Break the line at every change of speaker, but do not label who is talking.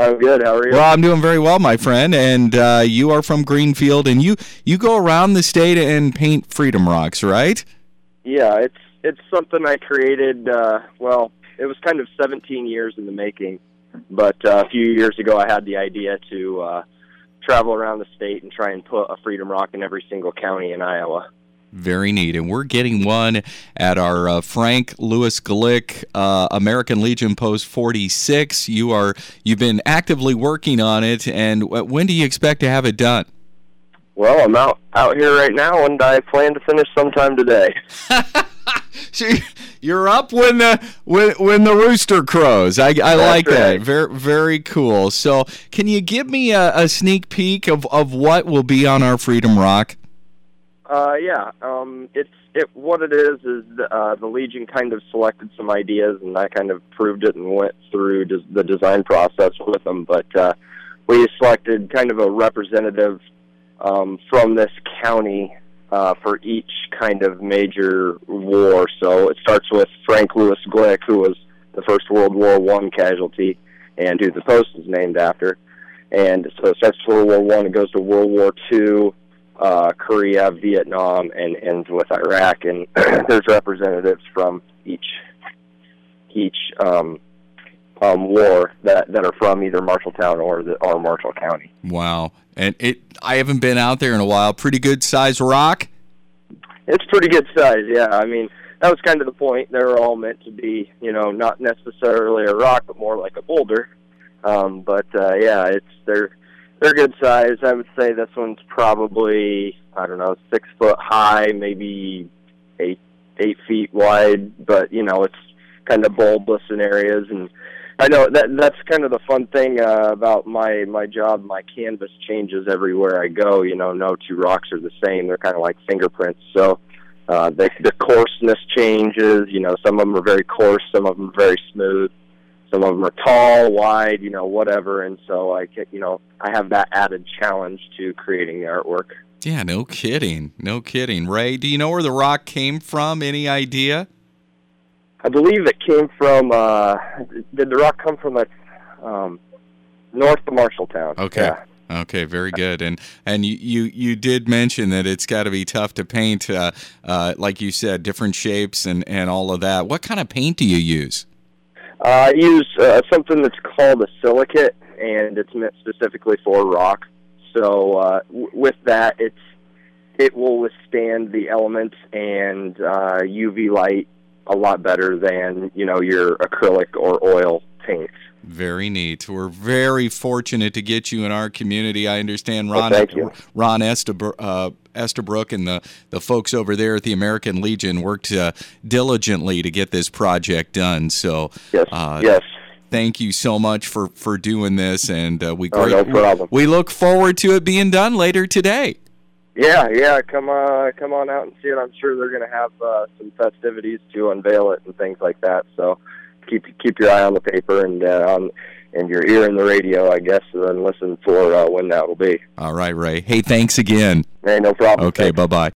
I'm good. How are you?
Well, I'm doing very well, my friend. And you are from Greenfield, and you go around the state and paint Freedom Rocks, right?
Yeah, it's something I created. It was kind of 17 years in the making, but a few years ago I had the idea to travel around the state and try and put a Freedom Rock in every single county in Iowa.
Very neat. And we're getting one at our Frank Louis Glick American Legion Post 46. You've been actively working on it, and when do you expect to have it done?
Well, I'm out here right now, and I plan to finish sometime today.
So you're up when the rooster crows. I like
right.
that. Very, very cool. So can you give me a sneak peek of what will be on our Freedom Rock?
Yeah. What it is the Legion kind of selected some ideas, and I kind of proved it and went through the design process with them. But we selected kind of a representative from this county for each kind of major war. So it starts with Frank Louis Glick, who was the first World War I casualty, and who the post is named after. And so it starts with World War I, it goes to World War II, Korea, Vietnam, and ends with Iraq. And there's representatives from each war that are from either Marshalltown or Marshall County.
Wow. And I haven't been out there in a while. Pretty good size rock?
It's pretty good size, yeah. I mean, that was kind of the point. They were all meant to be, not necessarily a rock, but more like a boulder. They're good size. I would say this one's probably, 6 foot high, maybe 8 feet wide, but, it's kind of bulbous in areas. And I know that's kind of the fun thing about my job. My canvas changes everywhere I go. No two rocks are the same. They're kind of like fingerprints. So the coarseness changes. Some of them are very coarse. Some of them are very smooth. Some of them are tall, wide, whatever. And so I have that added challenge to creating the artwork.
Yeah, no kidding. No kidding. Ray, do you know where the rock came from? Any idea?
I believe it came from, did the rock come from north of Marshalltown?
Okay.
Yeah.
Okay, very good. And you did mention that it's got to be tough to paint, like you said, different shapes and all of that. What kind of paint do you use?
I use something that's called a silicate, and it's meant specifically for rock. So with that, it will withstand the elements and UV light a lot better than your acrylic or oil paints.
Very neat. We're very fortunate to get you in our community. I understand Ron Estabrook and the folks over there at the American Legion worked diligently to get this project done. So
yes.
Thank you so much for doing this, and
no problem.
We look forward to it being done later today.
Yeah, come on out and see it. I'm sure they're going to have some festivities to unveil it and things like that. So keep your eye on the paper and your ear in the radio, I guess, and listen for when that will be.
All right, Ray. Hey, thanks again.
Hey, no problem.
Okay,
thanks.
Bye-bye.